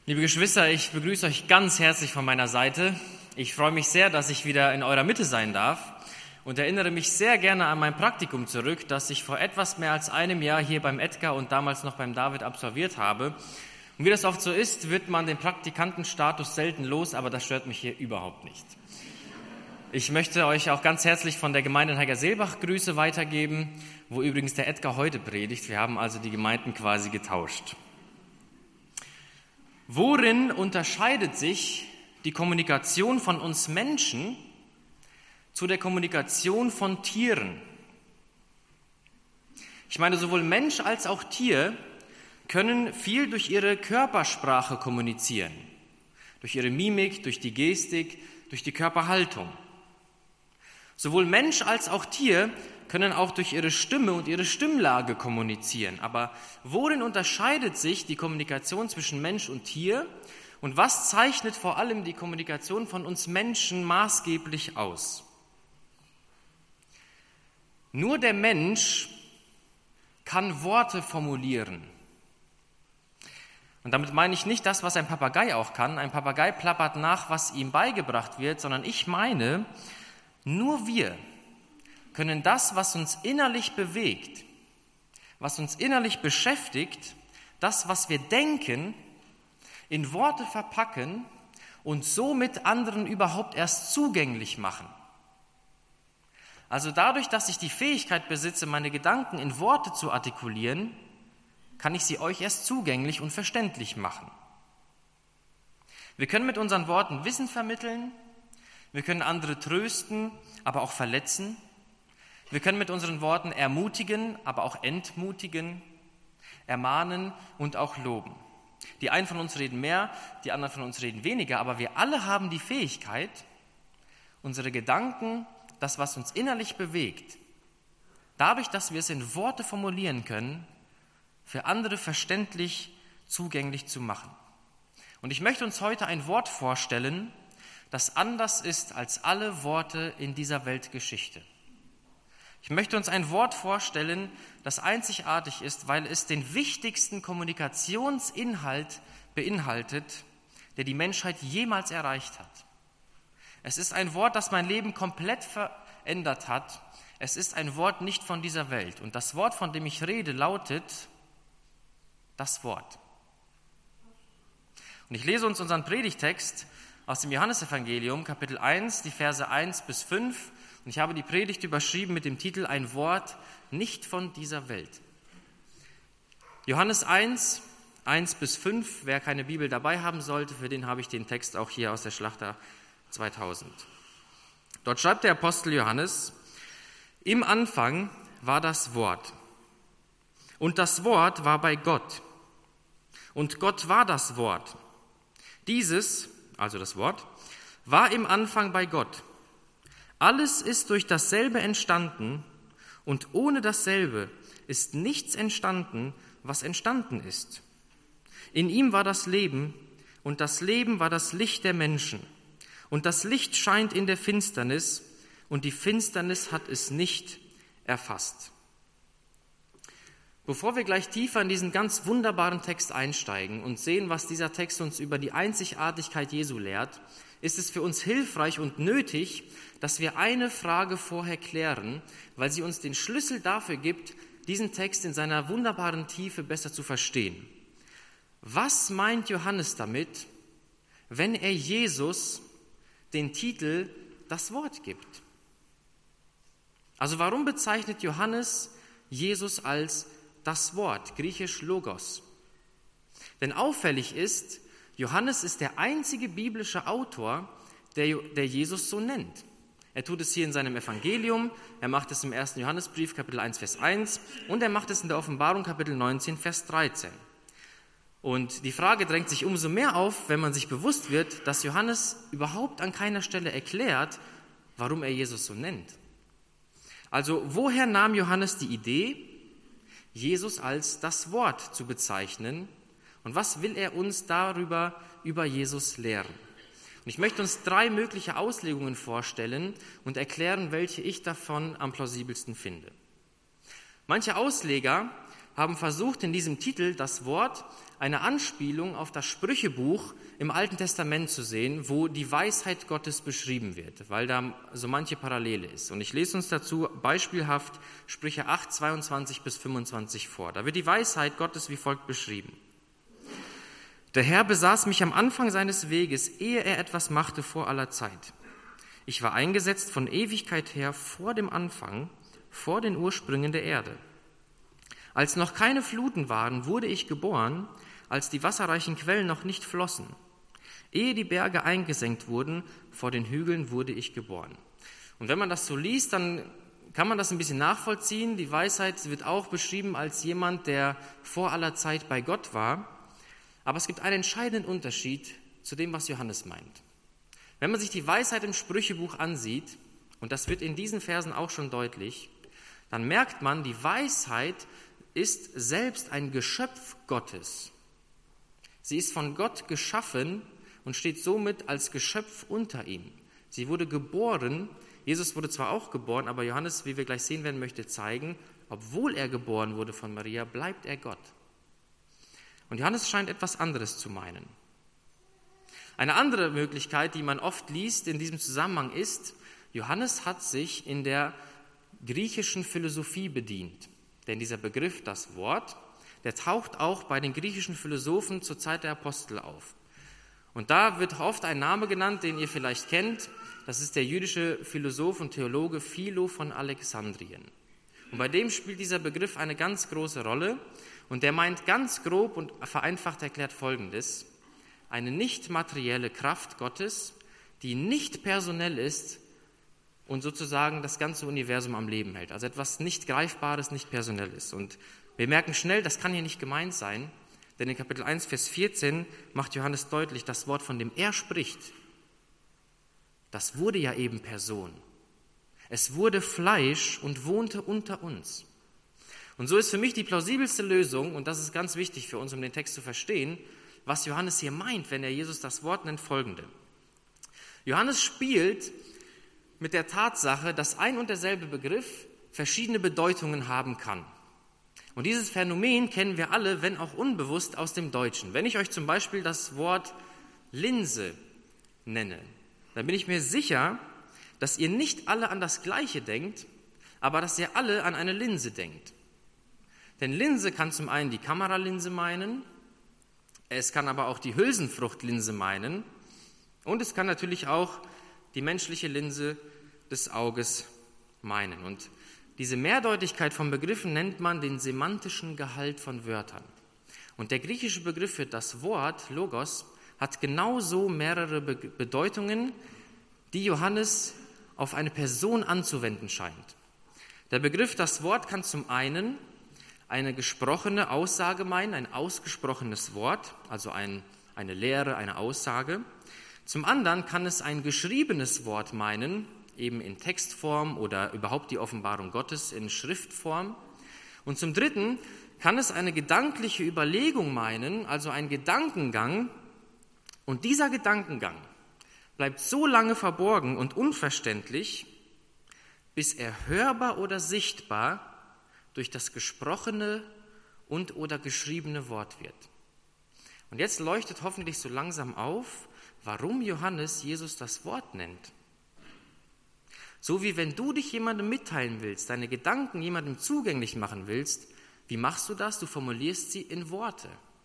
Liebe Geschwister, ich begrüße euch ganz herzlich von meiner Seite. Ich freue mich sehr, dass ich wieder in eurer Mitte sein darf und erinnere mich sehr gerne an mein Praktikum zurück, das ich vor etwas mehr als einem Jahr hier beim Edgar und damals noch beim David absolviert habe. Und wie das oft so ist, wird man den Praktikantenstatus selten los, aber das stört mich hier überhaupt nicht. Ich möchte euch auch ganz herzlich von der Gemeinde in Heigerseelbach Grüße weitergeben, wo übrigens der Edgar heute predigt. Wir haben also die Gemeinden quasi getauscht. Worin unterscheidet sich die Kommunikation von uns Menschen zu der Kommunikation von Tieren? Ich meine, sowohl Mensch als auch Tier können viel durch ihre Körpersprache kommunizieren, durch ihre Mimik, durch die Gestik, durch die Körperhaltung. Sowohl Mensch als auch Tier können auch durch ihre Stimme und ihre Stimmlage kommunizieren. Aber worin unterscheidet sich die Kommunikation zwischen Mensch und Tier? Und was zeichnet vor allem die Kommunikation von uns Menschen maßgeblich aus? Nur der Mensch kann Worte formulieren. Und damit meine ich nicht das, was ein Papagei auch kann. Ein Papagei plappert nach, was ihm beigebracht wird, sondern ich meine, nur wir können das, was uns innerlich bewegt, was uns innerlich beschäftigt, das, was wir denken, in Worte verpacken und somit anderen überhaupt erst zugänglich machen. Also dadurch, dass ich die Fähigkeit besitze, meine Gedanken in Worte zu artikulieren, kann ich sie euch erst zugänglich und verständlich machen. Wir können mit unseren Worten Wissen vermitteln, wir können andere trösten, aber auch verletzen. Wir können mit unseren Worten ermutigen, aber auch entmutigen, ermahnen und auch loben. Die einen von uns reden mehr, die anderen von uns reden weniger, aber wir alle haben die Fähigkeit, unsere Gedanken, das, was uns innerlich bewegt, dadurch, dass wir es in Worte formulieren können, für andere verständlich zugänglich zu machen. Und ich möchte uns heute ein Wort vorstellen, das anders ist als alle Worte in dieser Weltgeschichte. Ich möchte uns ein Wort vorstellen, das einzigartig ist, weil es den wichtigsten Kommunikationsinhalt beinhaltet, der die Menschheit jemals erreicht hat. Es ist ein Wort, das mein Leben komplett verändert hat. Es ist ein Wort nicht von dieser Welt. Und das Wort, von dem ich rede, lautet das Wort. Und ich lese uns unseren Predigtext aus dem Johannesevangelium, Kapitel 1, die Verse 1 bis 5. Und ich habe die Predigt überschrieben mit dem Titel Ein Wort nicht von dieser Welt. Johannes 1, 1 bis 5. Wer keine Bibel dabei haben sollte, für den habe ich den Text auch hier aus der Schlachter 2000. Dort schreibt der Apostel Johannes: Im Anfang war das Wort. Und das Wort war bei Gott. Und Gott war das Wort. Dieses, also das Wort, war im Anfang bei Gott. Alles ist durch dasselbe entstanden und ohne dasselbe ist nichts entstanden, was entstanden ist. In ihm war das Leben und das Leben war das Licht der Menschen. Und das Licht scheint in der Finsternis und die Finsternis hat es nicht erfasst. Bevor wir gleich tiefer in diesen ganz wunderbaren Text einsteigen und sehen, was dieser Text uns über die Einzigartigkeit Jesu lehrt, ist es für uns hilfreich und nötig, dass wir eine Frage vorher klären, weil sie uns den Schlüssel dafür gibt, diesen Text in seiner wunderbaren Tiefe besser zu verstehen. Was meint Johannes damit, wenn er Jesus den Titel das Wort gibt? Also warum bezeichnet Johannes Jesus als das Wort, griechisch Logos? Denn auffällig ist, Johannes ist der einzige biblische Autor, der Jesus so nennt. Er tut es hier in seinem Evangelium, er macht es im 1. Johannesbrief, Kapitel 1, Vers 1 und er macht es in der Offenbarung, Kapitel 19, Vers 13. Und die Frage drängt sich umso mehr auf, wenn man sich bewusst wird, dass Johannes überhaupt an keiner Stelle erklärt, warum er Jesus so nennt. Also woher nahm Johannes die Idee, Jesus als das Wort zu bezeichnen? Und was will er uns darüber über Jesus lehren? Und ich möchte uns 3 mögliche Auslegungen vorstellen und erklären, welche ich davon am plausibelsten finde. Manche Ausleger haben versucht, in diesem Titel das Wort eine Anspielung auf das Sprüchebuch im Alten Testament zu sehen, wo die Weisheit Gottes beschrieben wird, weil da so manche Parallele ist. Und ich lese uns dazu beispielhaft Sprüche 8, 22 bis 25 vor. Da wird die Weisheit Gottes wie folgt beschrieben. Der Herr besaß mich am Anfang seines Weges, ehe er etwas machte vor aller Zeit. Ich war eingesetzt von Ewigkeit her vor dem Anfang, vor den Ursprüngen der Erde. Als noch keine Fluten waren, wurde ich geboren, als die wasserreichen Quellen noch nicht flossen. Ehe die Berge eingesenkt wurden, vor den Hügeln wurde ich geboren. Und wenn man das so liest, dann kann man das ein bisschen nachvollziehen. Die Weisheit wird auch beschrieben als jemand, der vor aller Zeit bei Gott war. Aber es gibt einen entscheidenden Unterschied zu dem, was Johannes meint. Wenn man sich die Weisheit im Sprüchebuch ansieht, und das wird in diesen Versen auch schon deutlich, dann merkt man, die Weisheit ist selbst ein Geschöpf Gottes. Sie ist von Gott geschaffen und steht somit als Geschöpf unter ihm. Sie wurde geboren, Jesus wurde zwar auch geboren, aber Johannes, wie wir gleich sehen werden, möchte zeigen, obwohl er geboren wurde von Maria, bleibt er Gott. Und Johannes scheint etwas anderes zu meinen. Eine andere Möglichkeit, die man oft liest in diesem Zusammenhang ist, Johannes hat sich in der griechischen Philosophie bedient. Denn dieser Begriff, das Wort, der taucht auch bei den griechischen Philosophen zur Zeit der Apostel auf. Und da wird oft ein Name genannt, den ihr vielleicht kennt. Das ist der jüdische Philosoph und Theologe Philo von Alexandrien. Und bei dem spielt dieser Begriff eine ganz große Rolle. Und der meint ganz grob und vereinfacht erklärt Folgendes. Eine nicht materielle Kraft Gottes, die nicht personell ist und sozusagen das ganze Universum am Leben hält. Also etwas nicht Greifbares, nicht Personelles. Und wir merken schnell, das kann hier nicht gemeint sein, denn in Kapitel 1, Vers 14 macht Johannes deutlich, das Wort, von dem er spricht, das wurde ja eben Person. Es wurde Fleisch und wohnte unter uns. Und so ist für mich die plausibelste Lösung, und das ist ganz wichtig für uns, um den Text zu verstehen, was Johannes hier meint, wenn er Jesus das Wort nennt, folgende. Johannes spielt mit der Tatsache, dass ein und derselbe Begriff verschiedene Bedeutungen haben kann. Und dieses Phänomen kennen wir alle, wenn auch unbewusst, aus dem Deutschen. Wenn ich euch zum Beispiel das Wort Linse nenne, dann bin ich mir sicher, dass ihr nicht alle an das Gleiche denkt, aber dass ihr alle an eine Linse denkt. Denn Linse kann zum einen die Kameralinse meinen, es kann aber auch die Hülsenfruchtlinse meinen und es kann natürlich auch die menschliche Linse des Auges meinen. Und diese Mehrdeutigkeit von Begriffen nennt man den semantischen Gehalt von Wörtern. Und der griechische Begriff für das Wort, Logos, hat genauso mehrere Bedeutungen, die Johannes auf eine Person anzuwenden scheint. Der Begriff das Wort kann zum einen eine gesprochene Aussage meinen, ein ausgesprochenes Wort, also eine Lehre, eine Aussage. Zum anderen kann es ein geschriebenes Wort meinen, eben in Textform oder überhaupt die Offenbarung Gottes in Schriftform. Und zum Dritten kann es eine gedankliche Überlegung meinen, also ein Gedankengang. Und dieser Gedankengang bleibt so lange verborgen und unverständlich, bis er hörbar oder sichtbar durch das gesprochene und oder geschriebene Wort wird. Und jetzt leuchtet hoffentlich so langsam auf, warum Johannes Jesus das Wort nennt. So wie wenn du dich jemandem mitteilen willst, deine Gedanken jemandem zugänglich machen willst, wie machst du das? Du formulierst sie in Worte.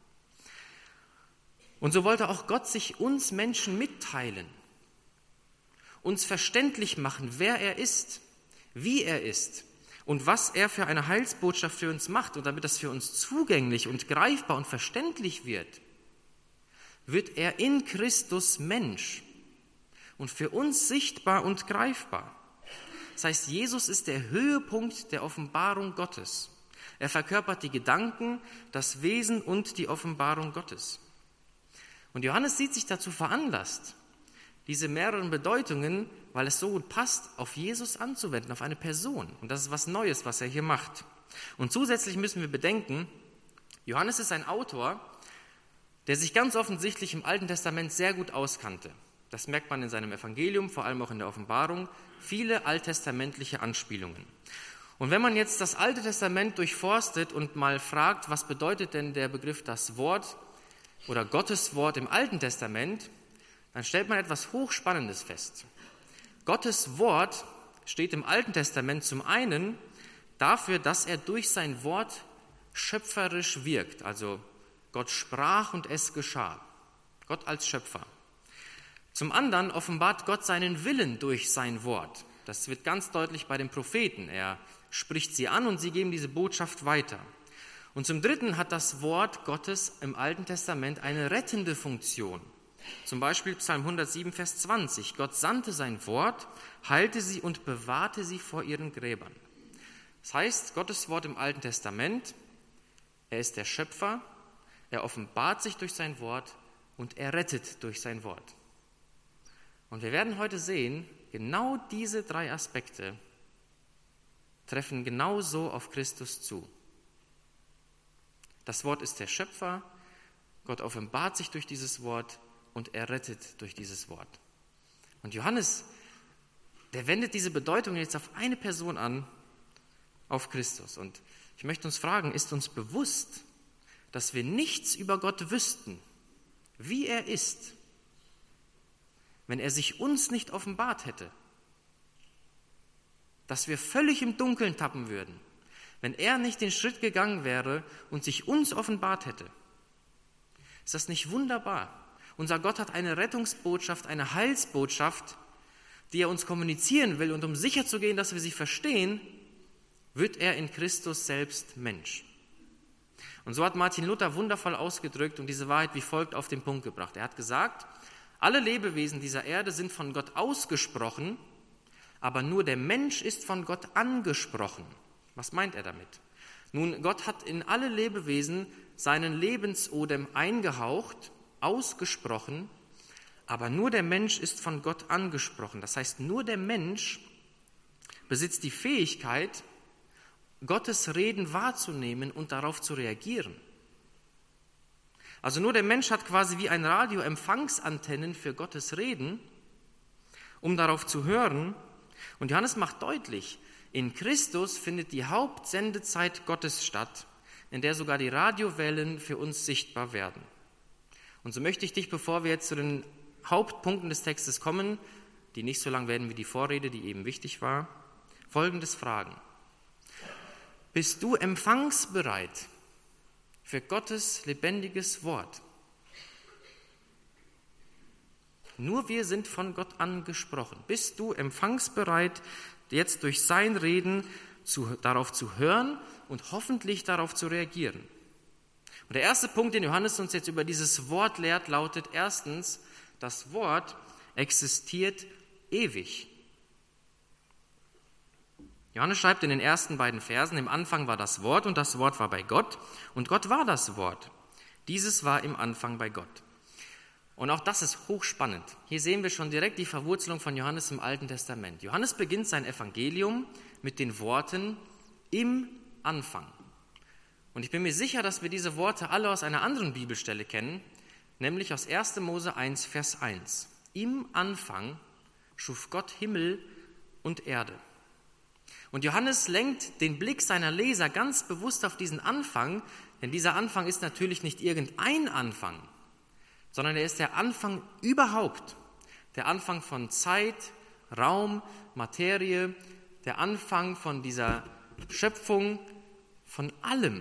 Und so wollte auch Gott sich uns Menschen mitteilen, uns verständlich machen, wer er ist, wie er ist und was er für eine Heilsbotschaft für uns macht. Und damit das für uns zugänglich und greifbar und verständlich wird, wird er in Christus Mensch und für uns sichtbar und greifbar. Das heißt, Jesus ist der Höhepunkt der Offenbarung Gottes. Er verkörpert die Gedanken, das Wesen und die Offenbarung Gottes. Und Johannes sieht sich dazu veranlasst, diese mehreren Bedeutungen, weil es so gut passt, auf Jesus anzuwenden, auf eine Person. Und das ist was Neues, was er hier macht. Und zusätzlich müssen wir bedenken, Johannes ist ein Autor, der sich ganz offensichtlich im Alten Testament sehr gut auskannte. Das merkt man in seinem Evangelium, vor allem auch in der Offenbarung, viele alttestamentliche Anspielungen. Und wenn man jetzt das Alte Testament durchforstet und mal fragt, was bedeutet denn der Begriff das Wort, oder Gottes Wort im Alten Testament, dann stellt man etwas Hochspannendes fest. Gottes Wort steht im Alten Testament zum einen dafür, dass er durch sein Wort schöpferisch wirkt. Also Gott sprach und es geschah. Gott als Schöpfer. Zum anderen offenbart Gott seinen Willen durch sein Wort. Das wird ganz deutlich bei den Propheten. Er spricht sie an und sie geben diese Botschaft weiter. Und zum Dritten hat das Wort Gottes im Alten Testament eine rettende Funktion. Zum Beispiel Psalm 107, Vers 20. Gott sandte sein Wort, heilte sie und bewahrte sie vor ihren Gräbern. Das heißt, Gottes Wort im Alten Testament, er ist der Schöpfer, er offenbart sich durch sein Wort und er rettet durch sein Wort. Und wir werden heute sehen, genau diese drei Aspekte treffen genauso auf Christus zu. Das Wort ist der Schöpfer, Gott offenbart sich durch dieses Wort und er rettet durch dieses Wort. Und Johannes, der wendet diese Bedeutung jetzt auf eine Person an, auf Christus. Und ich möchte uns fragen, ist uns bewusst, dass wir nichts über Gott wüssten, wie er ist, wenn er sich uns nicht offenbart hätte? Dass wir völlig im Dunkeln tappen würden, wenn er nicht den Schritt gegangen wäre und sich uns offenbart hätte. Ist das nicht wunderbar? Unser Gott hat eine Rettungsbotschaft, eine Heilsbotschaft, die er uns kommunizieren will. Und um sicherzugehen, dass wir sie verstehen, wird er in Christus selbst Mensch. Und so hat Martin Luther wundervoll ausgedrückt und diese Wahrheit wie folgt auf den Punkt gebracht. Er hat gesagt, alle Lebewesen dieser Erde sind von Gott ausgesprochen, aber nur der Mensch ist von Gott angesprochen. Was meint er damit? Nun, Gott hat in alle Lebewesen seinen Lebensodem eingehaucht, ausgesprochen, aber nur der Mensch ist von Gott angesprochen. Das heißt, nur der Mensch besitzt die Fähigkeit, Gottes Reden wahrzunehmen und darauf zu reagieren. Also nur der Mensch hat quasi wie ein Radio Empfangsantennen für Gottes Reden, um darauf zu hören. Und Johannes macht deutlich, in Christus findet die Hauptsendezeit Gottes statt, in der sogar die Radiowellen für uns sichtbar werden. Und so möchte ich dich, bevor wir jetzt zu den Hauptpunkten des Textes kommen, die nicht so lang werden wie die Vorrede, die eben wichtig war, Folgendes fragen. Bist du empfangsbereit für Gottes lebendiges Wort? Nur wir sind von Gott angesprochen. Bist du empfangsbereit, jetzt durch sein Reden darauf zu hören und hoffentlich darauf zu reagieren? Und der erste Punkt, den Johannes uns jetzt über dieses Wort lehrt, lautet erstens, das Wort existiert ewig. Johannes schreibt in den ersten beiden Versen, im Anfang war das Wort und das Wort war bei Gott und Gott war das Wort. Dieses war im Anfang bei Gott. Und auch das ist hochspannend. Hier sehen wir schon direkt die Verwurzelung von Johannes im Alten Testament. Johannes beginnt sein Evangelium mit den Worten im Anfang. Und ich bin mir sicher, dass wir diese Worte alle aus einer anderen Bibelstelle kennen, nämlich aus 1. Mose 1, Vers 1. Im Anfang schuf Gott Himmel und Erde. Und Johannes lenkt den Blick seiner Leser ganz bewusst auf diesen Anfang, denn dieser Anfang ist natürlich nicht irgendein Anfang, sondern er ist der Anfang überhaupt, der Anfang von Zeit, Raum, Materie, der Anfang von dieser Schöpfung, von allem,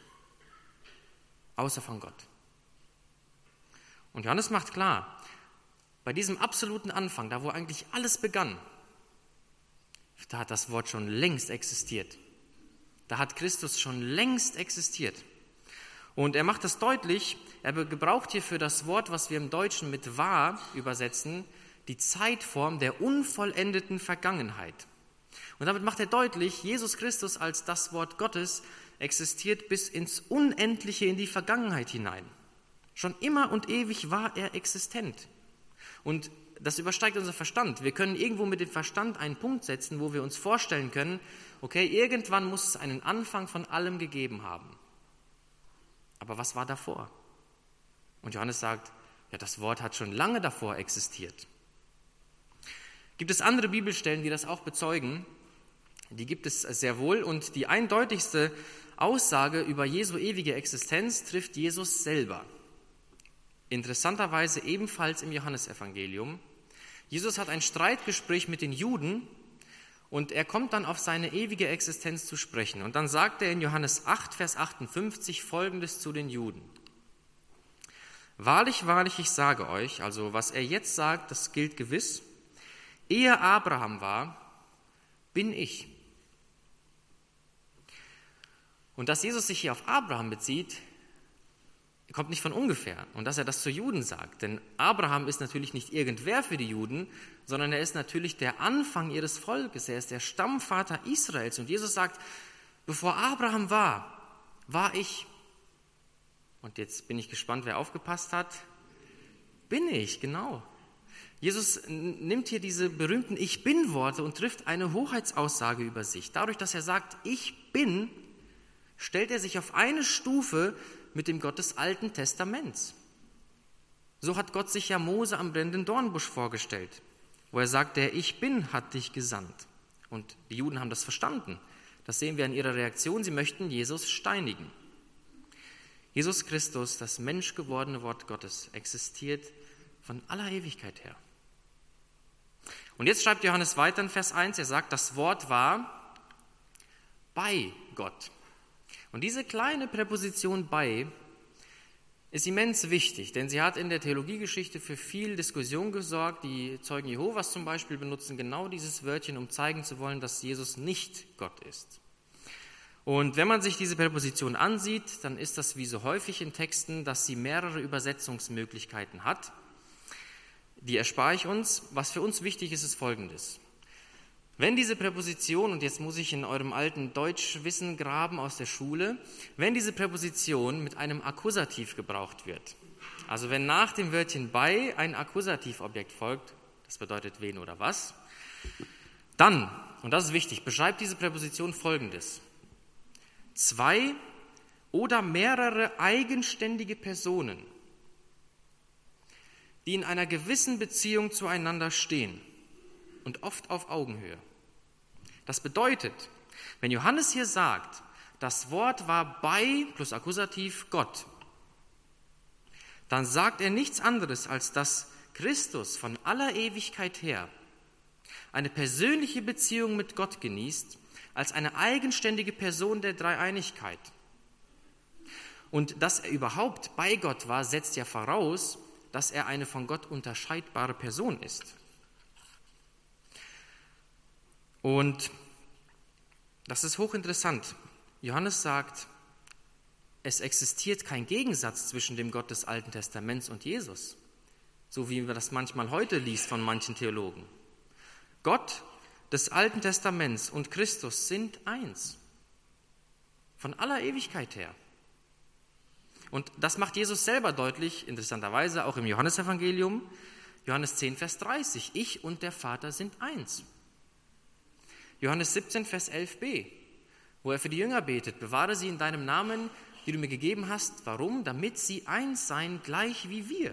außer von Gott. Und Johannes macht klar, bei diesem absoluten Anfang, da wo eigentlich alles begann, da hat das Wort schon längst existiert. Da hat Christus schon längst existiert. Und er macht das deutlich, er gebraucht hier für das Wort, was wir im Deutschen mit war übersetzen, die Zeitform der unvollendeten Vergangenheit. Und damit macht er deutlich, Jesus Christus als das Wort Gottes existiert bis ins Unendliche, in die Vergangenheit hinein. Schon immer und ewig war er existent. Und das übersteigt unser Verstand. Wir können irgendwo mit dem Verstand einen Punkt setzen, wo wir uns vorstellen können, okay, irgendwann muss es einen Anfang von allem gegeben haben. Aber was war davor? Und Johannes sagt, ja, das Wort hat schon lange davor existiert. Gibt es andere Bibelstellen, die das auch bezeugen? Die gibt es sehr wohl. Und die eindeutigste Aussage über Jesu ewige Existenz trifft Jesus selber. Interessanterweise ebenfalls im Johannesevangelium. Jesus hat ein Streitgespräch mit den Juden und er kommt dann auf seine ewige Existenz zu sprechen. Und dann sagt er in Johannes 8, Vers 58 Folgendes zu den Juden. Wahrlich, wahrlich, ich sage euch, also was er jetzt sagt, das gilt gewiss, ehe Abraham war, bin ich. Und dass Jesus sich hier auf Abraham bezieht, kommt nicht von ungefähr. Und dass er das zu Juden sagt. Denn Abraham ist natürlich nicht irgendwer für die Juden, sondern er ist natürlich der Anfang ihres Volkes. Er ist der Stammvater Israels. Und Jesus sagt, bevor Abraham war ich. Und jetzt bin ich gespannt, wer aufgepasst hat. Bin ich, genau. Jesus nimmt hier diese berühmten Ich-Bin-Worte und trifft eine Hoheitsaussage über sich. Dadurch, dass er sagt, ich bin, stellt er sich auf eine Stufe mit dem Gott des Alten Testaments. So hat Gott sich ja Mose am brennenden Dornbusch vorgestellt, wo er sagt, der Ich Bin hat dich gesandt. Und die Juden haben das verstanden. Das sehen wir an ihrer Reaktion. Sie möchten Jesus steinigen. Jesus Christus, das menschgewordene Wort Gottes, existiert von aller Ewigkeit her. Und jetzt schreibt Johannes weiter in Vers 1, er sagt, das Wort war bei Gott. Und diese kleine Präposition bei ist immens wichtig, denn sie hat in der Theologiegeschichte für viel Diskussion gesorgt. Die Zeugen Jehovas zum Beispiel benutzen genau dieses Wörtchen, um zeigen zu wollen, dass Jesus nicht Gott ist. Und wenn man sich diese Präposition ansieht, dann ist das wie so häufig in Texten, dass sie mehrere Übersetzungsmöglichkeiten hat. Die erspare ich uns. Was für uns wichtig ist, ist Folgendes. Wenn diese Präposition, und jetzt muss ich in eurem alten Deutschwissen graben aus der Schule, wenn diese Präposition mit einem Akkusativ gebraucht wird, also wenn nach dem Wörtchen bei ein Akkusativobjekt folgt, das bedeutet wen oder was, dann, und das ist wichtig, beschreibt diese Präposition Folgendes. Zwei oder mehrere eigenständige Personen, die in einer gewissen Beziehung zueinander stehen und oft auf Augenhöhe. Das bedeutet, wenn Johannes hier sagt, das Wort war bei plus Akkusativ Gott, dann sagt er nichts anderes, als dass Christus von aller Ewigkeit her eine persönliche Beziehung mit Gott genießt, als eine eigenständige Person der Dreieinigkeit. Und dass er überhaupt bei Gott war, setzt ja voraus, dass er eine von Gott unterscheidbare Person ist. Und das ist hochinteressant. Johannes sagt, es existiert kein Gegensatz zwischen dem Gott des Alten Testaments und Jesus, so wie man das manchmal heute liest von manchen Theologen. Gott des Alten Testaments und Christus sind eins, von aller Ewigkeit her. Und das macht Jesus selber deutlich, interessanterweise auch im Johannesevangelium, Johannes 10, Vers 30, ich und der Vater sind eins. Johannes 17, Vers 11b, wo er für die Jünger betet, bewahre sie in deinem Namen, die du mir gegeben hast. Warum? Damit sie eins seien, gleich wie wir.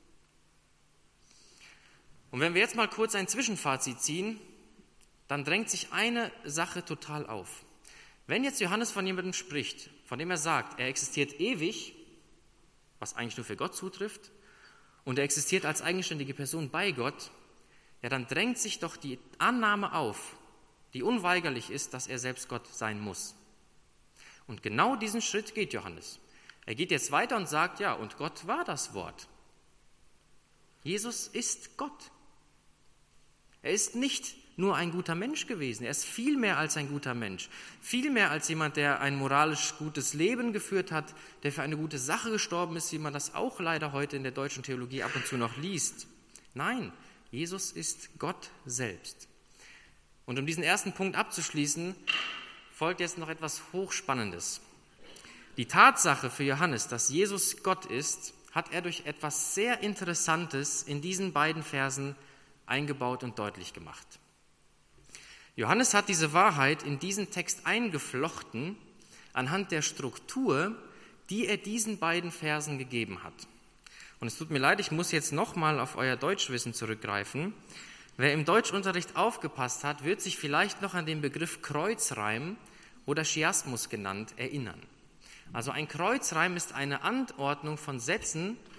Und wenn wir jetzt mal kurz ein Zwischenfazit ziehen, dann drängt sich eine Sache total auf. Wenn jetzt Johannes von jemandem spricht, von dem er sagt, er existiert ewig, was eigentlich nur für Gott zutrifft, und er existiert als eigenständige Person bei Gott, ja, dann drängt sich doch die Annahme auf, die unweigerlich ist, dass er selbst Gott sein muss. Und genau diesen Schritt geht Johannes. Er geht jetzt weiter und sagt, ja, und Gott war das Wort. Jesus ist Gott. Er ist nicht nur ein guter Mensch gewesen, er ist viel mehr als ein guter Mensch, viel mehr als jemand, der ein moralisch gutes Leben geführt hat, der für eine gute Sache gestorben ist, wie man das auch leider heute in der deutschen Theologie ab und zu noch liest. Nein, Jesus ist Gott selbst. Und um diesen ersten Punkt abzuschließen, folgt jetzt noch etwas Hochspannendes. Die Tatsache für Johannes, dass Jesus Gott ist, hat er durch etwas sehr Interessantes in diesen beiden Versen eingebaut und deutlich gemacht. Johannes hat diese Wahrheit in diesen Text eingeflochten anhand der Struktur, die er diesen beiden Versen gegeben hat. Und es tut mir leid, ich muss jetzt nochmal auf euer Deutschwissen zurückgreifen. Wer im Deutschunterricht aufgepasst hat, wird sich vielleicht noch an den Begriff Kreuzreim oder Chiasmus genannt erinnern. Also ein Kreuzreim ist eine Anordnung von Sätzen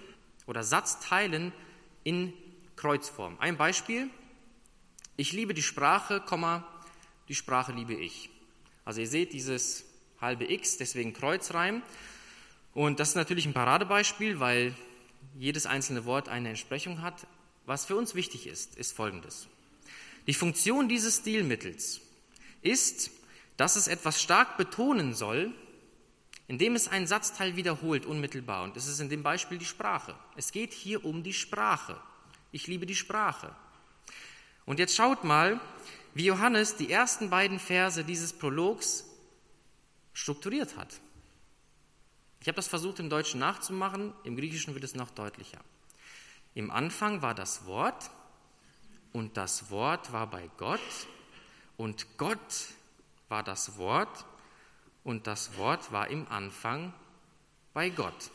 oder Satzteilen in Kreuzform. Ein Beispiel: Ich liebe die Sprache, die Sprache liebe ich. Also ihr seht dieses halbe X, deswegen Kreuzreim. Und das ist natürlich ein Paradebeispiel, weil jedes einzelne Wort eine Entsprechung hat. Was für uns wichtig ist, ist Folgendes. Die Funktion dieses Stilmittels ist, dass es etwas stark betonen soll, indem es einen Satzteil wiederholt, unmittelbar. Und das ist in dem Beispiel die Sprache. Es geht hier um die Sprache. Ich liebe die Sprache. Und jetzt schaut mal, wie Johannes die ersten beiden Verse dieses Prologs strukturiert hat. Ich habe das versucht im Deutschen nachzumachen, im Griechischen wird es noch deutlicher. Im Anfang war das Wort und das Wort war bei Gott und Gott war das Wort und das Wort war im Anfang bei Gott.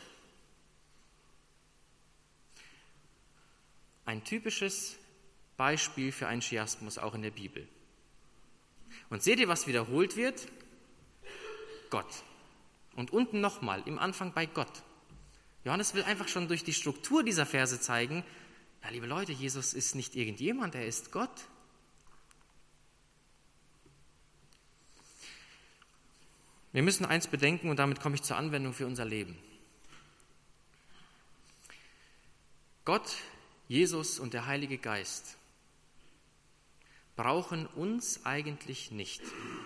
Ein typisches Beispiel für einen Chiasmus auch in der Bibel. Und seht ihr, was wiederholt wird? Gott. Und unten nochmal, im Anfang bei Gott. Johannes will einfach schon durch die Struktur dieser Verse zeigen, ja, liebe Leute, Jesus ist nicht irgendjemand, er ist Gott. Wir müssen eins bedenken und damit komme ich zur Anwendung für unser Leben. Gott, Jesus und der Heilige Geist brauchen uns eigentlich nicht.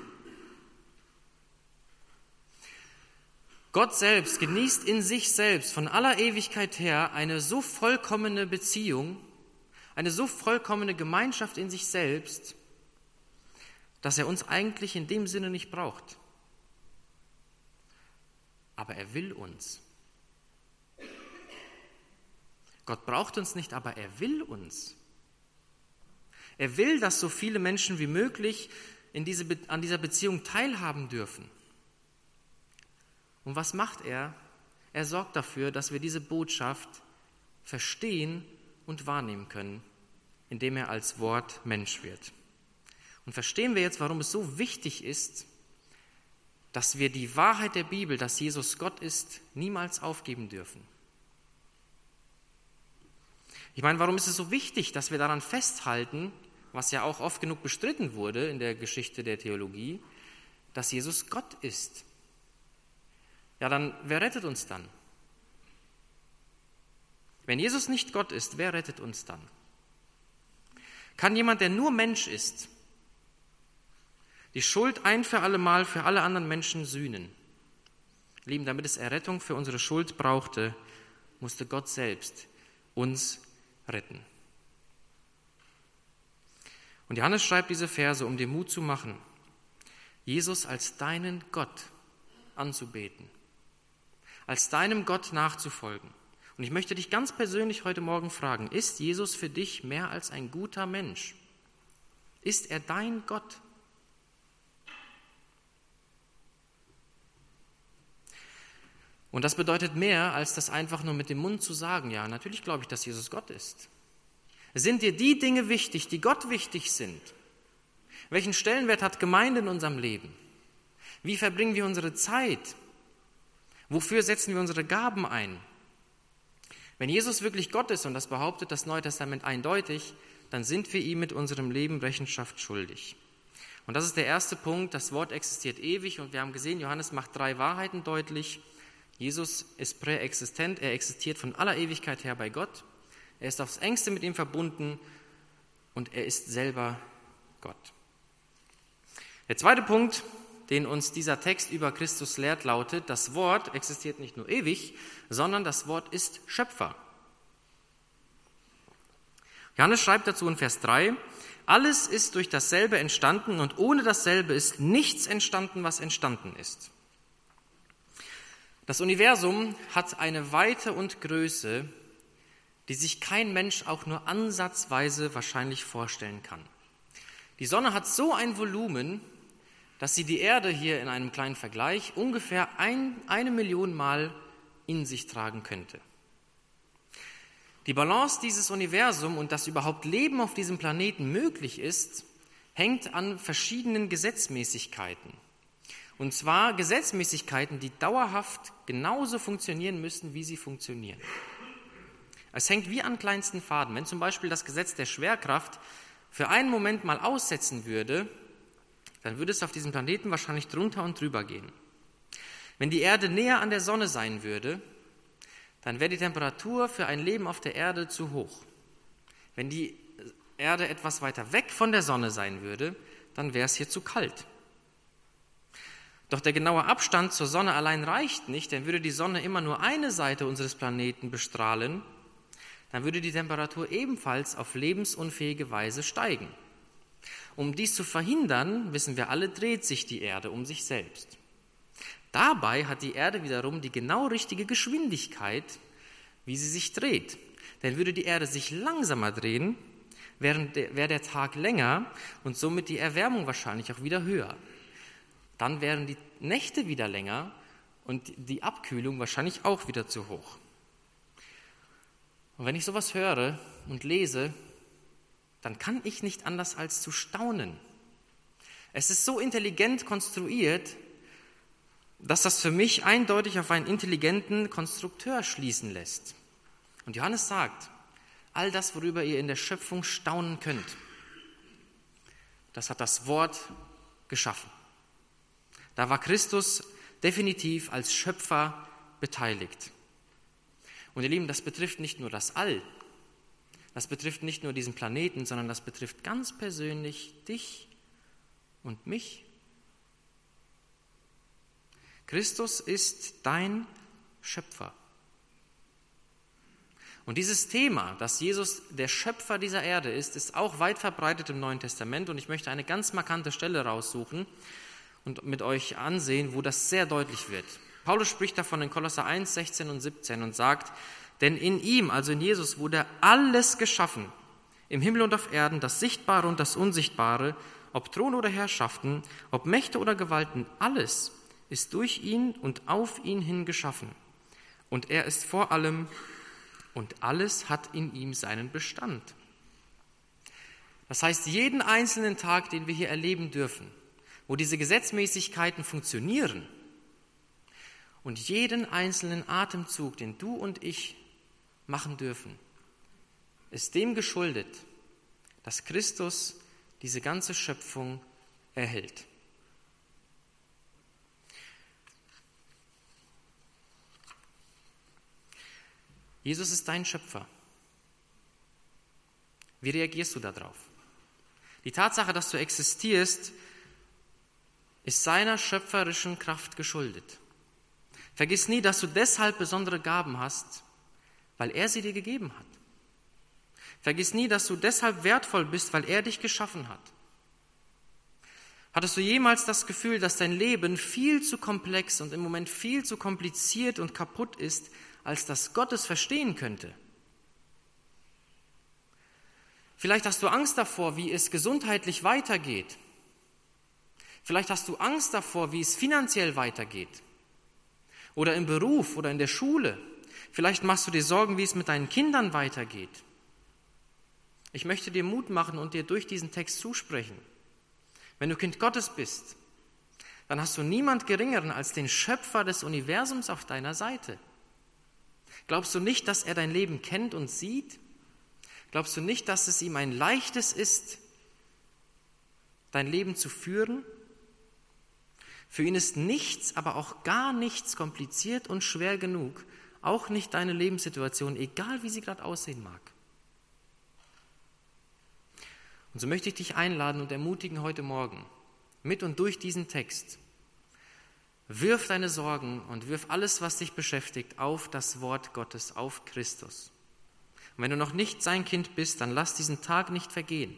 Gott selbst genießt in sich selbst von aller Ewigkeit her eine so vollkommene Beziehung, eine so vollkommene Gemeinschaft in sich selbst, dass er uns eigentlich in dem Sinne nicht braucht. Aber er will uns. Gott braucht uns nicht, aber er will uns. Er will, dass so viele Menschen wie möglich an dieser Beziehung teilhaben dürfen. Und was macht er? Er sorgt dafür, dass wir diese Botschaft verstehen und wahrnehmen können, indem er als Wort Mensch wird. Und verstehen wir jetzt, warum es so wichtig ist, dass wir die Wahrheit der Bibel, dass Jesus Gott ist, niemals aufgeben dürfen. Ich meine, warum ist es so wichtig, dass wir daran festhalten, was ja auch oft genug bestritten wurde in der Geschichte der Theologie, dass Jesus Gott ist? Ja, dann, wer rettet uns dann? Wenn Jesus nicht Gott ist, wer rettet uns dann? Kann jemand, der nur Mensch ist, die Schuld ein für alle Mal für alle anderen Menschen sühnen? Lieben, damit es Errettung für unsere Schuld brauchte, musste Gott selbst uns retten. Und Johannes schreibt diese Verse, um dir Mut zu machen, Jesus als deinen Gott anzubeten, als deinem Gott nachzufolgen. Und ich möchte dich ganz persönlich heute Morgen fragen, ist Jesus für dich mehr als ein guter Mensch? Ist er dein Gott? Und das bedeutet mehr, als das einfach nur mit dem Mund zu sagen, ja, natürlich glaube ich, dass Jesus Gott ist. Sind dir die Dinge wichtig, die Gott wichtig sind? Welchen Stellenwert hat Gemeinde in unserem Leben? Wie verbringen wir unsere Zeit? Wofür setzen wir unsere Gaben ein? Wenn Jesus wirklich Gott ist, und das behauptet das Neue Testament eindeutig, dann sind wir ihm mit unserem Leben Rechenschaft schuldig. Und das ist der erste Punkt, das Wort existiert ewig, und wir haben gesehen, Johannes macht 3 Wahrheiten deutlich. Jesus ist präexistent, er existiert von aller Ewigkeit her bei Gott, er ist aufs Engste mit ihm verbunden und er ist selber Gott. Der zweite Punkt, den uns dieser Text über Christus lehrt, lautet, das Wort existiert nicht nur ewig, sondern das Wort ist Schöpfer. Johannes schreibt dazu in Vers 3, alles ist durch dasselbe entstanden und ohne dasselbe ist nichts entstanden, was entstanden ist. Das Universum hat eine Weite und Größe, die sich kein Mensch auch nur ansatzweise wahrscheinlich vorstellen kann. Die Sonne hat so ein Volumen, dass sie die Erde hier in einem kleinen Vergleich ungefähr 1 Million Mal in sich tragen könnte. Die Balance dieses Universums und dass überhaupt Leben auf diesem Planeten möglich ist, hängt an verschiedenen Gesetzmäßigkeiten. Und zwar Gesetzmäßigkeiten, die dauerhaft genauso funktionieren müssen, wie sie funktionieren. Es hängt wie an kleinsten Faden. Wenn zum Beispiel das Gesetz der Schwerkraft für einen Moment mal aussetzen würde, dann würde es auf diesem Planeten wahrscheinlich drunter und drüber gehen. Wenn die Erde näher an der Sonne sein würde, dann wäre die Temperatur für ein Leben auf der Erde zu hoch. Wenn die Erde etwas weiter weg von der Sonne sein würde, dann wäre es hier zu kalt. Doch der genaue Abstand zur Sonne allein reicht nicht, denn würde die Sonne immer nur eine Seite unseres Planeten bestrahlen, dann würde die Temperatur ebenfalls auf lebensunfähige Weise steigen. Um dies zu verhindern, wissen wir alle, dreht sich die Erde um sich selbst. Dabei hat die Erde wiederum die genau richtige Geschwindigkeit, wie sie sich dreht. Denn würde die Erde sich langsamer drehen, wäre der Tag länger und somit die Erwärmung wahrscheinlich auch wieder höher. Dann wären die Nächte wieder länger und die Abkühlung wahrscheinlich auch wieder zu hoch. Und wenn ich sowas höre und lese, dann kann ich nicht anders als zu staunen. Es ist so intelligent konstruiert, dass das für mich eindeutig auf einen intelligenten Konstrukteur schließen lässt. Und Johannes sagt, all das, worüber ihr in der Schöpfung staunen könnt, das hat das Wort geschaffen. Da war Christus definitiv als Schöpfer beteiligt. Und ihr Lieben, das betrifft nicht nur das All, das betrifft nicht nur diesen Planeten, sondern das betrifft ganz persönlich dich und mich. Christus ist dein Schöpfer. Und dieses Thema, dass Jesus der Schöpfer dieser Erde ist auch weit verbreitet im Neuen Testament. Und ich möchte eine ganz markante Stelle raussuchen und mit euch ansehen, wo das sehr deutlich wird. Paulus spricht davon in Kolosser 1, 16 und 17 und sagt, denn in ihm, also in Jesus, wurde alles geschaffen, im Himmel und auf Erden, das Sichtbare und das Unsichtbare, ob Thron oder Herrschaften, ob Mächte oder Gewalten, alles ist durch ihn und auf ihn hin geschaffen. Und er ist vor allem und alles hat in ihm seinen Bestand. Das heißt, jeden einzelnen Tag, den wir hier erleben dürfen, wo diese Gesetzmäßigkeiten funktionieren und jeden einzelnen Atemzug, den du und ich machen dürfen, ist dem geschuldet, dass Christus diese ganze Schöpfung erhält. Jesus ist dein Schöpfer. Wie reagierst du darauf? Die Tatsache, dass du existierst, ist seiner schöpferischen Kraft geschuldet. Vergiss nie, dass du deshalb besondere Gaben hast, weil er sie dir gegeben hat. Vergiss nie, dass du deshalb wertvoll bist, weil er dich geschaffen hat. Hattest du jemals das Gefühl, dass dein Leben viel zu komplex und im Moment viel zu kompliziert und kaputt ist, als dass Gott es verstehen könnte? Vielleicht hast du Angst davor, wie es gesundheitlich weitergeht. Vielleicht hast du Angst davor, wie es finanziell weitergeht. Oder im Beruf oder in der Schule. Vielleicht machst du dir Sorgen, wie es mit deinen Kindern weitergeht. Ich möchte dir Mut machen und dir durch diesen Text zusprechen. Wenn du Kind Gottes bist, dann hast du niemand Geringeren als den Schöpfer des Universums auf deiner Seite. Glaubst du nicht, dass er dein Leben kennt und sieht? Glaubst du nicht, dass es ihm ein leichtes ist, dein Leben zu führen? Für ihn ist nichts, aber auch gar nichts kompliziert und schwer genug, auch nicht deine Lebenssituation, egal wie sie gerade aussehen mag. Und so möchte ich dich einladen und ermutigen heute Morgen, mit und durch diesen Text, wirf deine Sorgen und wirf alles, was dich beschäftigt, auf das Wort Gottes, auf Christus. Und wenn du noch nicht sein Kind bist, dann lass diesen Tag nicht vergehen.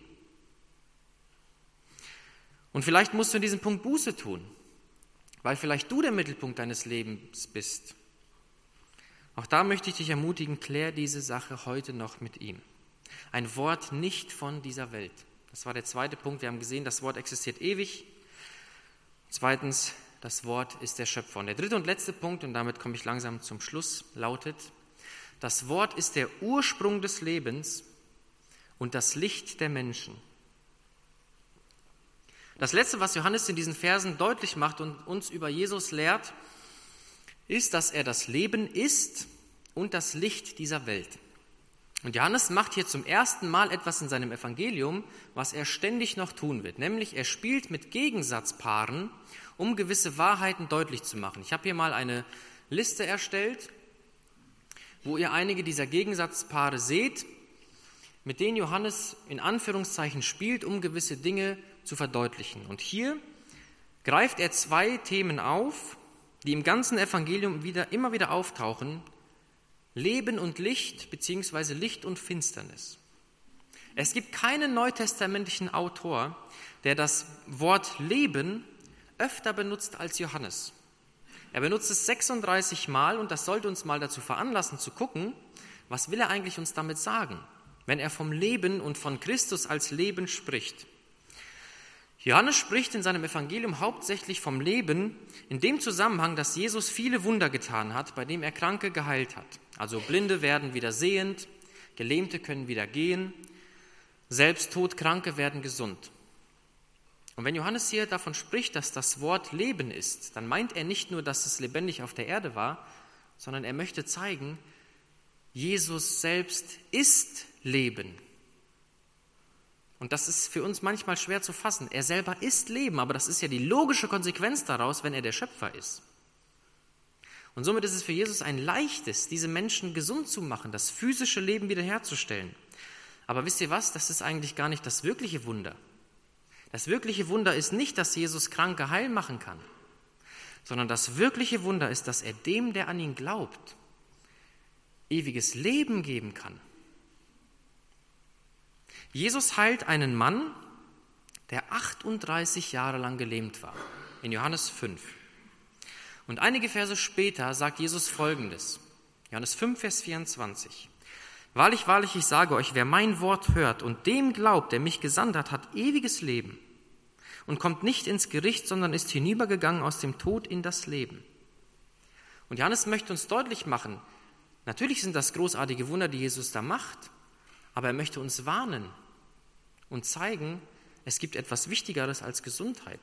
Und vielleicht musst du in diesem Punkt Buße tun, weil vielleicht du der Mittelpunkt deines Lebens bist. Auch da möchte ich dich ermutigen, klär diese Sache heute noch mit ihm. Ein Wort nicht von dieser Welt. Das war der zweite Punkt. Wir haben gesehen, das Wort existiert ewig. Zweitens, das Wort ist der Schöpfer. Und der dritte und letzte Punkt, und damit komme ich langsam zum Schluss, lautet, das Wort ist der Ursprung des Lebens und das Licht der Menschen. Das Letzte, was Johannes in diesen Versen deutlich macht und uns über Jesus lehrt, ist, dass er das Leben ist und das Licht dieser Welt. Und Johannes macht hier zum ersten Mal etwas in seinem Evangelium, was er ständig noch tun wird, nämlich er spielt mit Gegensatzpaaren, um gewisse Wahrheiten deutlich zu machen. Ich habe hier mal eine Liste erstellt, wo ihr einige dieser Gegensatzpaare seht, mit denen Johannes in Anführungszeichen spielt, um gewisse Dinge zu verdeutlichen. Und hier greift er 2 Themen auf, die im ganzen Evangelium immer wieder auftauchen: Leben und Licht bzw. Licht und Finsternis. Es gibt keinen neutestamentlichen Autor, der das Wort Leben öfter benutzt als Johannes. Er benutzt es 36 Mal und das sollte uns mal dazu veranlassen zu gucken, was will er eigentlich uns damit sagen, wenn er vom Leben und von Christus als Leben spricht. Johannes spricht in seinem Evangelium hauptsächlich vom Leben in dem Zusammenhang, dass Jesus viele Wunder getan hat, bei dem er Kranke geheilt hat. Also Blinde werden wieder sehend, Gelähmte können wieder gehen, selbst Todkranke werden gesund. Und wenn Johannes hier davon spricht, dass das Wort Leben ist, dann meint er nicht nur, dass es lebendig auf der Erde war, sondern er möchte zeigen, Jesus selbst ist Leben. Und das ist für uns manchmal schwer zu fassen. Er selber ist Leben, aber das ist ja die logische Konsequenz daraus, wenn er der Schöpfer ist. Und somit ist es für Jesus ein leichtes, diese Menschen gesund zu machen, das physische Leben wiederherzustellen. Aber wisst ihr was? Das ist eigentlich gar nicht das wirkliche Wunder. Das wirkliche Wunder ist nicht, dass Jesus Kranke heil machen kann, sondern das wirkliche Wunder ist, dass er dem, der an ihn glaubt, ewiges Leben geben kann. Jesus heilt einen Mann, der 38 Jahre lang gelähmt war, in Johannes 5. Und einige Verse später sagt Jesus Folgendes, Johannes 5, Vers 24. Wahrlich, wahrlich, ich sage euch, wer mein Wort hört und dem glaubt, der mich gesandt hat, hat ewiges Leben und kommt nicht ins Gericht, sondern ist hinübergegangen aus dem Tod in das Leben. Und Johannes möchte uns deutlich machen, natürlich sind das großartige Wunder, die Jesus da macht, aber er möchte uns warnen und zeigen, es gibt etwas Wichtigeres als Gesundheit,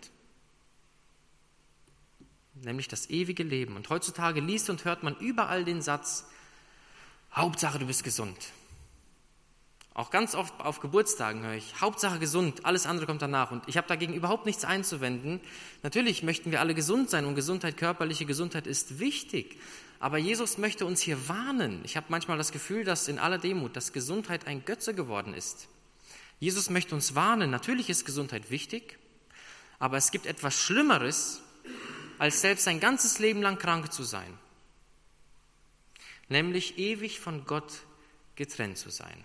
nämlich das ewige Leben. Und heutzutage liest und hört man überall den Satz, Hauptsache du bist gesund. Auch ganz oft auf Geburtstagen höre ich, Hauptsache gesund, alles andere kommt danach. Und ich habe dagegen überhaupt nichts einzuwenden. Natürlich möchten wir alle gesund sein und Gesundheit, körperliche Gesundheit ist wichtig. Aber Jesus möchte uns hier warnen. Ich habe manchmal das Gefühl, dass in aller Demut, dass Gesundheit ein Götze geworden ist. Jesus möchte uns warnen. Natürlich ist Gesundheit wichtig, aber es gibt etwas Schlimmeres, als selbst sein ganzes Leben lang krank zu sein. Nämlich ewig von Gott getrennt zu sein.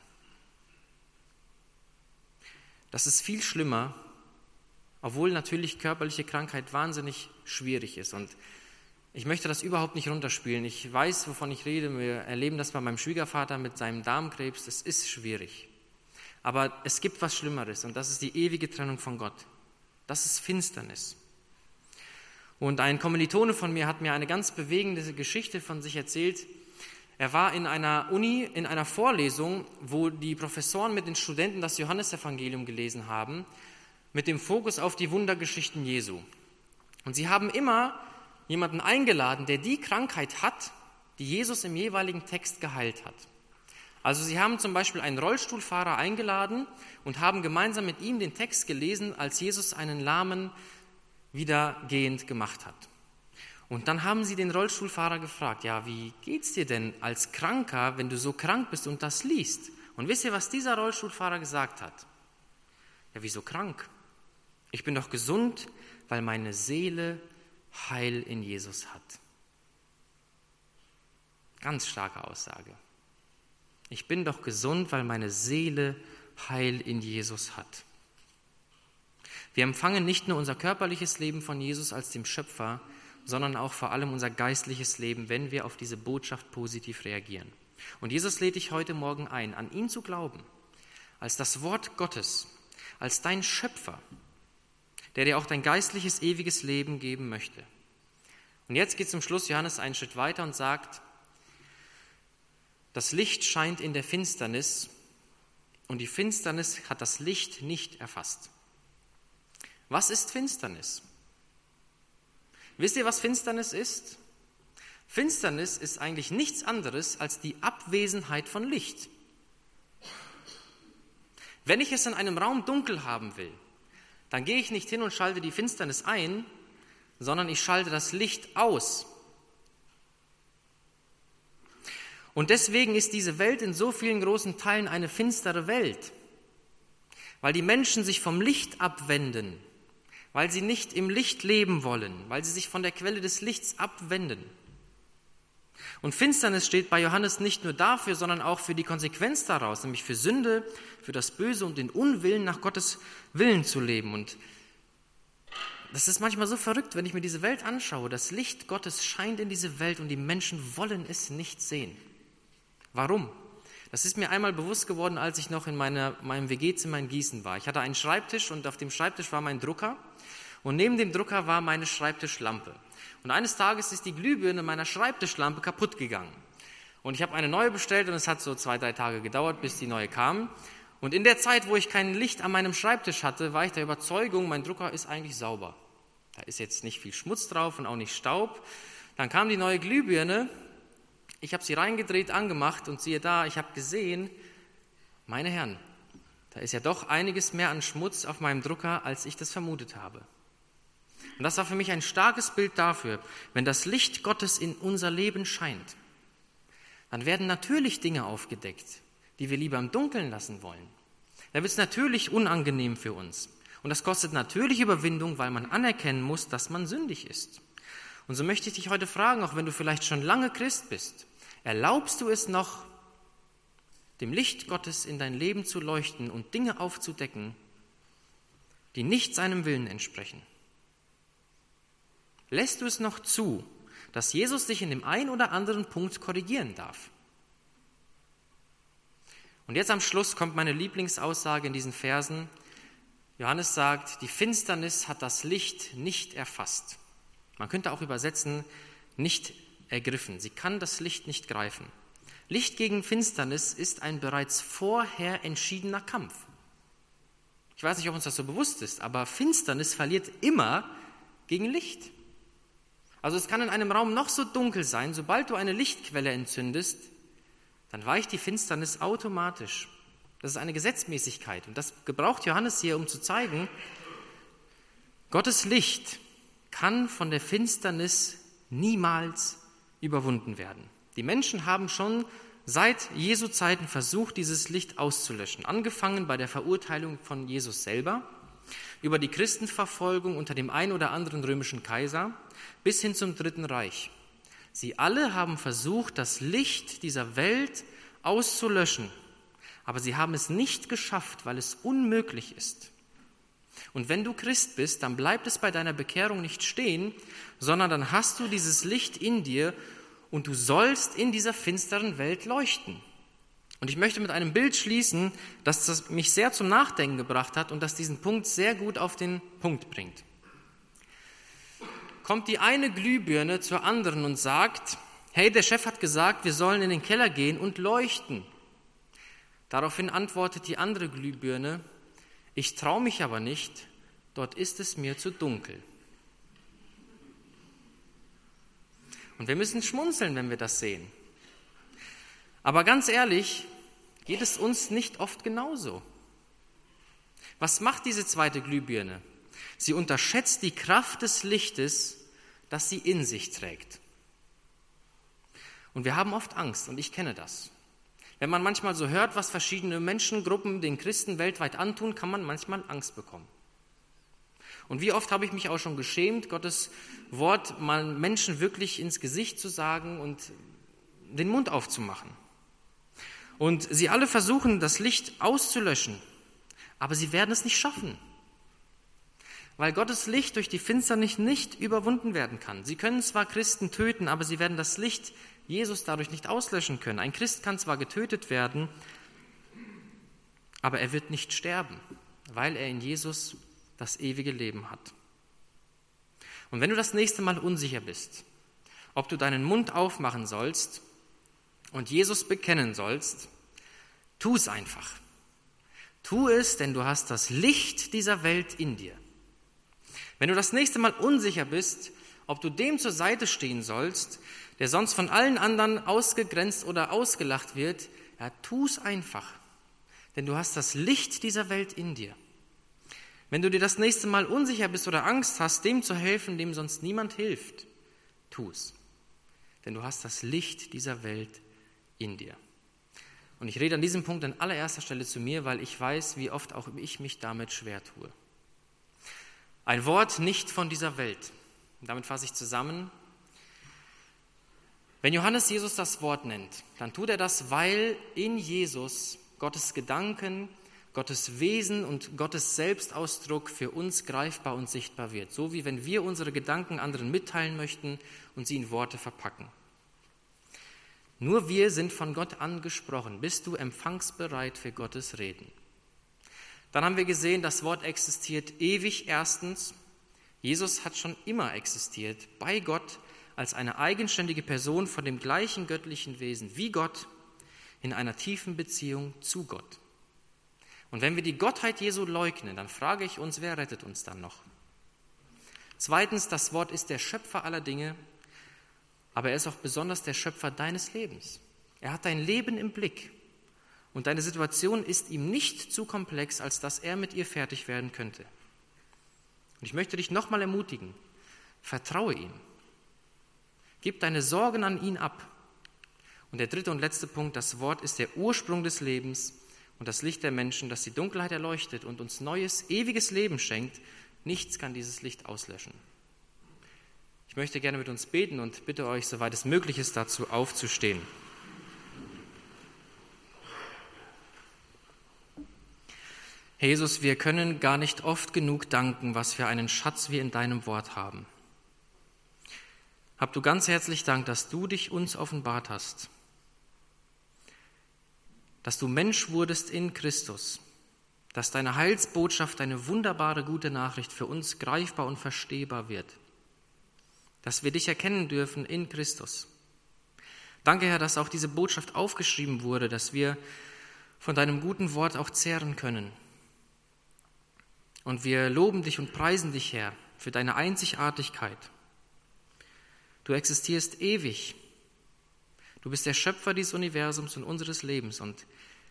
Das ist viel schlimmer, obwohl natürlich körperliche Krankheit wahnsinnig schwierig ist. Und ich möchte das überhaupt nicht runterspielen. Ich weiß, wovon ich rede. Wir erleben das bei meinem Schwiegervater mit seinem Darmkrebs. Es ist schwierig. Aber es gibt was Schlimmeres und das ist die ewige Trennung von Gott. Das ist Finsternis. Und ein Kommilitone von mir hat mir eine ganz bewegende Geschichte von sich erzählt. Er war in einer Uni, in einer Vorlesung, wo die Professoren mit den Studenten das Johannesevangelium gelesen haben, mit dem Fokus auf die Wundergeschichten Jesu. Und sie haben immer jemanden eingeladen, der die Krankheit hat, die Jesus im jeweiligen Text geheilt hat. Also sie haben zum Beispiel einen Rollstuhlfahrer eingeladen und haben gemeinsam mit ihm den Text gelesen, als Jesus einen Lahmen wieder gehend gemacht hat. Und dann haben sie den Rollstuhlfahrer gefragt, ja, wie geht's dir denn als Kranker, wenn du so krank bist und das liest? Und wisst ihr, was dieser Rollstuhlfahrer gesagt hat? Ja, wieso krank? Ich bin doch gesund, weil meine Seele Heil in Jesus hat. Ganz starke Aussage. Ich bin doch gesund, weil meine Seele Heil in Jesus hat. Wir empfangen nicht nur unser körperliches Leben von Jesus als dem Schöpfer, sondern auch vor allem unser geistliches Leben, wenn wir auf diese Botschaft positiv reagieren. Und Jesus lädt dich heute Morgen ein, an ihn zu glauben, als das Wort Gottes, als dein Schöpfer, der dir auch dein geistliches, ewiges Leben geben möchte. Und jetzt geht zum Schluss Johannes einen Schritt weiter und sagt, das Licht scheint in der Finsternis und die Finsternis hat das Licht nicht erfasst. Was ist Finsternis? Wisst ihr, was Finsternis ist? Finsternis ist eigentlich nichts anderes als die Abwesenheit von Licht. Wenn ich es in einem Raum dunkel haben will, dann gehe ich nicht hin und schalte die Finsternis ein, sondern ich schalte das Licht aus. Und deswegen ist diese Welt in so vielen großen Teilen eine finstere Welt, weil die Menschen sich vom Licht abwenden, weil sie nicht im Licht leben wollen, weil sie sich von der Quelle des Lichts abwenden. Und Finsternis steht bei Johannes nicht nur dafür, sondern auch für die Konsequenz daraus, nämlich für Sünde, für das Böse und den Unwillen, nach Gottes Willen zu leben. Und das ist manchmal so verrückt, wenn ich mir diese Welt anschaue. Das Licht Gottes scheint in diese Welt und die Menschen wollen es nicht sehen. Warum? Das ist mir einmal bewusst geworden, als ich noch in meinem WG-Zimmer in Gießen war. Ich hatte einen Schreibtisch und auf dem Schreibtisch war mein Drucker und neben dem Drucker war meine Schreibtischlampe. Und eines Tages ist die Glühbirne meiner Schreibtischlampe kaputt gegangen. Und ich habe eine neue bestellt und es hat so 2-3 Tage gedauert, bis die neue kam. Und in der Zeit, wo ich kein Licht an meinem Schreibtisch hatte, war ich der Überzeugung, mein Drucker ist eigentlich sauber. Da ist jetzt nicht viel Schmutz drauf und auch nicht Staub. Dann kam die neue Glühbirne. Ich habe sie reingedreht, angemacht und siehe da, ich habe gesehen, meine Herren, da ist ja doch einiges mehr an Schmutz auf meinem Drucker, als ich das vermutet habe. Und das war für mich ein starkes Bild dafür, wenn das Licht Gottes in unser Leben scheint, dann werden natürlich Dinge aufgedeckt, die wir lieber im Dunkeln lassen wollen. Da wird es natürlich unangenehm für uns. Und das kostet natürlich Überwindung, weil man anerkennen muss, dass man sündig ist. Und so möchte ich dich heute fragen, auch wenn du vielleicht schon lange Christ bist, erlaubst du es noch, dem Licht Gottes in dein Leben zu leuchten und Dinge aufzudecken, die nicht seinem Willen entsprechen? Lässt du es noch zu, dass Jesus dich in dem einen oder anderen Punkt korrigieren darf? Und jetzt am Schluss kommt meine Lieblingsaussage in diesen Versen. Johannes sagt, die Finsternis hat das Licht nicht erfasst. Man könnte auch übersetzen, nicht ergriffen. Sie kann das Licht nicht greifen. Licht gegen Finsternis ist ein bereits vorher entschiedener Kampf. Ich weiß nicht, ob uns das so bewusst ist, aber Finsternis verliert immer gegen Licht. Also es kann in einem Raum noch so dunkel sein, sobald du eine Lichtquelle entzündest, dann weicht die Finsternis automatisch. Das ist eine Gesetzmäßigkeit und das gebraucht Johannes hier, um zu zeigen, Gottes Licht kann von der Finsternis niemals überwunden werden. Die Menschen haben schon seit Jesu Zeiten versucht, dieses Licht auszulöschen, angefangen bei der Verurteilung von Jesus selber, über die Christenverfolgung unter dem einen oder anderen römischen Kaiser bis hin zum Dritten Reich. Sie alle haben versucht, das Licht dieser Welt auszulöschen, aber sie haben es nicht geschafft, weil es unmöglich ist. Und wenn du Christ bist, dann bleibt es bei deiner Bekehrung nicht stehen, sondern dann hast du dieses Licht in dir und du sollst in dieser finsteren Welt leuchten. Und ich möchte mit einem Bild schließen, das mich sehr zum Nachdenken gebracht hat und das diesen Punkt sehr gut auf den Punkt bringt. Kommt die eine Glühbirne zur anderen und sagt, hey, der Chef hat gesagt, wir sollen in den Keller gehen und leuchten. Daraufhin antwortet die andere Glühbirne, ich traue mich aber nicht, dort ist es mir zu dunkel. Und wir müssen schmunzeln, wenn wir das sehen. Aber ganz ehrlich, geht es uns nicht oft genauso. Was macht diese zweite Glühbirne? Sie unterschätzt die Kraft des Lichtes, das sie in sich trägt. Und wir haben oft Angst, und ich kenne das. Wenn man manchmal so hört, was verschiedene Menschengruppen den Christen weltweit antun, kann man manchmal Angst bekommen. Und wie oft habe ich mich auch schon geschämt, Gottes Wort mal Menschen wirklich ins Gesicht zu sagen und den Mund aufzumachen. Und sie alle versuchen, das Licht auszulöschen, aber sie werden es nicht schaffen, weil Gottes Licht durch die Finsternis nicht überwunden werden kann. Sie können zwar Christen töten, aber sie werden das Licht Jesus dadurch nicht auslöschen können. Ein Christ kann zwar getötet werden, aber er wird nicht sterben, weil er in Jesus das ewige Leben hat. Und wenn du das nächste Mal unsicher bist, ob du deinen Mund aufmachen sollst und Jesus bekennen sollst, tu es einfach. Tu es, denn du hast das Licht dieser Welt in dir. Wenn du das nächste Mal unsicher bist, ob du dem zur Seite stehen sollst, der sonst von allen anderen ausgegrenzt oder ausgelacht wird, ja, tu es einfach. denn du hast das Licht dieser Welt in dir. Wenn du dir das nächste Mal unsicher bist oder Angst hast, dem zu helfen, dem sonst niemand hilft, tu es. Denn du hast das Licht dieser Welt in dir. Und ich rede an diesem Punkt an allererster Stelle zu mir, weil ich weiß, wie oft auch ich mich damit schwer tue. Ein Wort nicht von dieser Welt. Und damit fasse ich zusammen. Wenn Johannes Jesus das Wort nennt, dann tut er das, weil in Jesus Gottes Gedanken, Gottes Wesen und Gottes Selbstausdruck für uns greifbar und sichtbar wird. So wie wenn wir unsere Gedanken anderen mitteilen möchten und sie in Worte verpacken. Nur wir sind von Gott angesprochen. Bist du empfangsbereit für Gottes Reden? Dann haben wir gesehen, das Wort existiert ewig erstens. Jesus hat schon immer existiert, bei Gott als eine eigenständige Person von dem gleichen göttlichen Wesen wie Gott in einer tiefen Beziehung zu Gott. Und wenn wir die Gottheit Jesu leugnen, dann frage ich uns, wer rettet uns dann noch? Zweitens, das Wort ist der Schöpfer aller Dinge, aber er ist auch besonders der Schöpfer deines Lebens. Er hat dein Leben im Blick und deine Situation ist ihm nicht zu komplex, als dass er mit ihr fertig werden könnte. Und ich möchte dich nochmal ermutigen, vertraue ihm. Gib deine Sorgen an ihn ab. Und der dritte und letzte Punkt, das Wort ist der Ursprung des Lebens und das Licht der Menschen, das die Dunkelheit erleuchtet und uns neues, ewiges Leben schenkt. Nichts kann dieses Licht auslöschen. Ich möchte gerne mit uns beten und bitte euch, soweit es möglich ist, dazu aufzustehen. Herr Jesus, wir können gar nicht oft genug danken, was für einen Schatz wir in deinem Wort haben. Hab du ganz herzlich Dank, dass du dich uns offenbart hast, dass du Mensch wurdest in Christus, dass deine Heilsbotschaft, deine wunderbare gute Nachricht für uns greifbar und verstehbar wird, dass wir dich erkennen dürfen in Christus. Danke, Herr, dass auch diese Botschaft aufgeschrieben wurde, dass wir von deinem guten Wort auch zehren können. Und wir loben dich und preisen dich, Herr, für deine Einzigartigkeit. Du existierst ewig. Du bist der Schöpfer dieses Universums und unseres Lebens. Und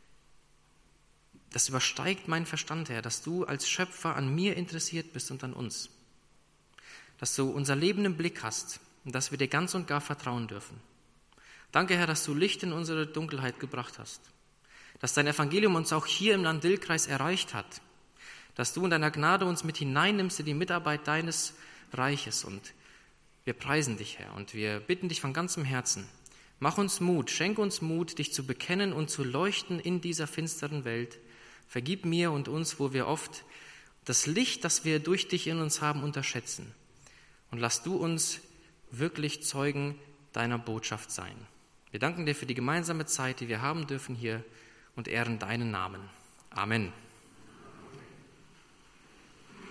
das übersteigt meinen Verstand, Herr, dass du als Schöpfer an mir interessiert bist und an uns. Dass du unser Leben im Blick hast und dass wir dir ganz und gar vertrauen dürfen. Danke, Herr, dass du Licht in unsere Dunkelheit gebracht hast. Dass dein Evangelium uns auch hier im Land Dillkreis erreicht hat. Dass du in deiner Gnade uns mit hineinnimmst in die Mitarbeit deines Reiches. Und wir preisen dich, Herr, und wir bitten dich von ganzem Herzen, mach uns Mut, schenke uns Mut, dich zu bekennen und zu leuchten in dieser finsteren Welt. Vergib mir und uns, wo wir oft das Licht, das wir durch dich in uns haben, unterschätzen. Und lass du uns wirklich Zeugen deiner Botschaft sein. Wir danken dir für die gemeinsame Zeit, die wir haben dürfen hier und ehren deinen Namen. Amen.